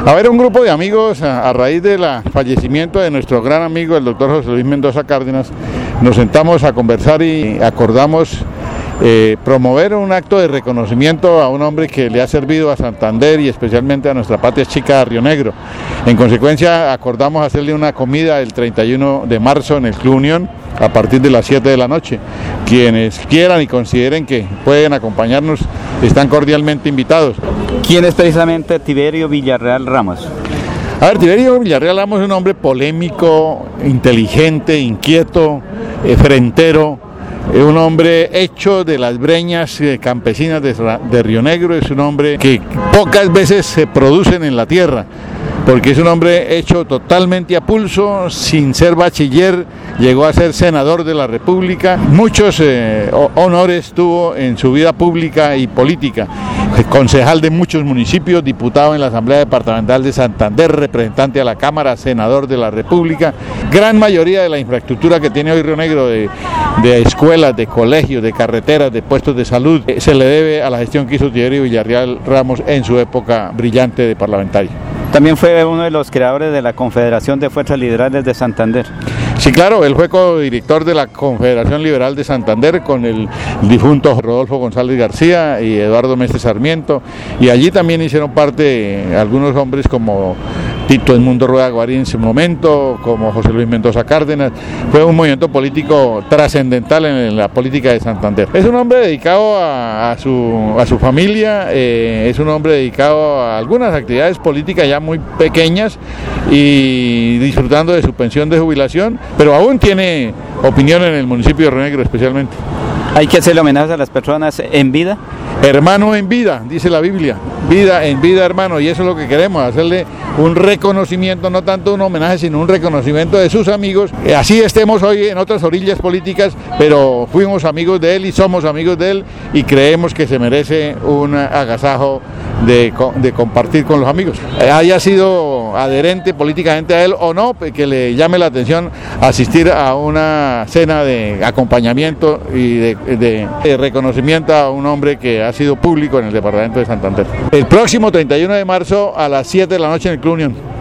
A ver, un grupo de amigos, a raíz del fallecimiento de nuestro gran amigo, el doctor José Luis Mendoza Cárdenas, nos sentamos a conversar y acordamos promover un acto de reconocimiento a un hombre que le ha servido a Santander y especialmente a nuestra patria chica, Río Negro. En consecuencia, acordamos hacerle una comida el 31 de marzo en el Club Unión a partir de las 7 de la noche. Quienes quieran y consideren que pueden acompañarnos están cordialmente invitados. ¿Quién es precisamente Tiberio Villarreal Ramos? A ver, Tiberio Villarreal Ramos es un hombre polémico, inteligente, inquieto, frentero. Es un hombre hecho de las breñas campesinas de Río Negro, es un hombre que pocas veces se producen en la tierra, porque es un hombre hecho totalmente a pulso, sin ser bachiller, llegó a ser senador de la República, muchos honores tuvo en su vida pública y política, concejal de muchos municipios, diputado en la Asamblea Departamental de Santander, representante a la Cámara, senador de la República. Gran mayoría de la infraestructura que tiene hoy Río Negro de escuelas, de colegios, de carreteras, de puestos de salud, se le debe a la gestión que hizo Tiberio Villarreal Ramos en su época brillante de parlamentario. También fue uno de los creadores de la Confederación de Fuerzas Liberales de Santander. Sí, claro, él fue codirector de la Confederación Liberal de Santander con el difunto Rodolfo González García y Eduardo Mestre Sarmiento, y allí también hicieron parte algunos hombres como Tito Edmundo Rueda Guarín en su momento, como José Luis Mendoza Cárdenas. Fue un movimiento político trascendental en la política de Santander. Es un hombre dedicado a su familia, es un hombre dedicado a algunas actividades políticas ya muy pequeñas y disfrutando de su pensión de jubilación, pero aún tiene opinión en el municipio de Río Negro especialmente. ¿Hay que hacerle homenaje a las personas en vida? Hermano en vida, dice la Biblia, vida en vida, hermano, y eso es lo que queremos, hacerle un reconocimiento, no tanto un homenaje, sino un reconocimiento de sus amigos. Así estemos hoy en otras orillas políticas, pero fuimos amigos de él y somos amigos de él y creemos que se merece un agasajo de compartir con los amigos. Haya sido adherente políticamente a él o no, que le llame la atención asistir a una cena de acompañamiento y de reconocimiento a un hombre que ha sido público en el departamento de Santander. El próximo 31 de marzo a las 7 de la noche en el Club Unión.